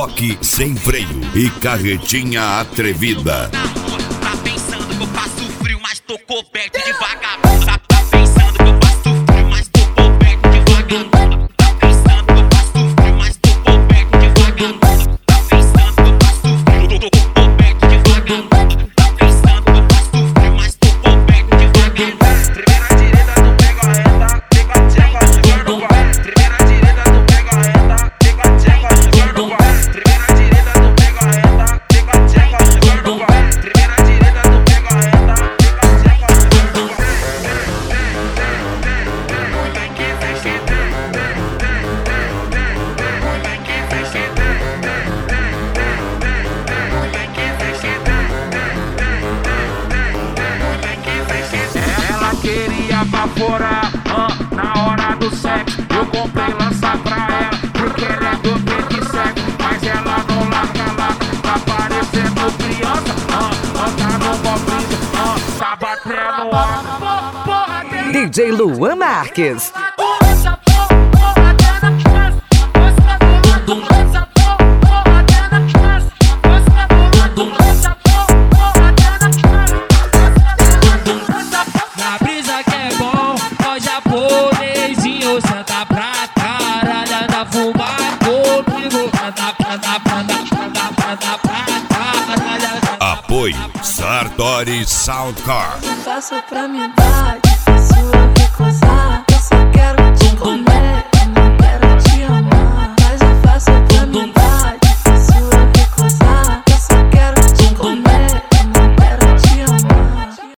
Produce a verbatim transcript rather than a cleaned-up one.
Rock sem freio e carretinha atrevida. Tá pensando que eu passo frio, mas tô coberto de vagabundo. Tá pensando que eu passo frio, mas tô coberto de vagabundo. Tá pensando que eu passo frio, mas tô coberto de vagabundo. Tá pensando que eu passo frio, tô coberto de vagabundo. Tá pensando que eu passo frio, mas tô coberto de vagabundo. Primeira direita não pega a reta, pega a tcheca, joga no bar. Primeira direita não pega a reta, pega a tcheca, joga no bar. Primeira direita não pega a reta, pega a tcheca, joga no bar. Primeira direita não pega a reta, pega a tcheca, joga no bar. Tem que vestir, tem que vestir, tem que vestir, tem que vestir. Ela queria baforar uh, na hora do sexo. Eu comprei lança pra ela, porque ela é do pique seco. Mas ela não larga lá, tá parecendo criança. Uh, anda no bobinho, uh, tá batendo a D J Luan Marques. Na brisa que é bom, ó japonesinho, senta pra caralho, anda fumar comigo, anda, anda, anda, anda, anda pra caralho. Apoio Sartori Soundcar. Faço pra me dar.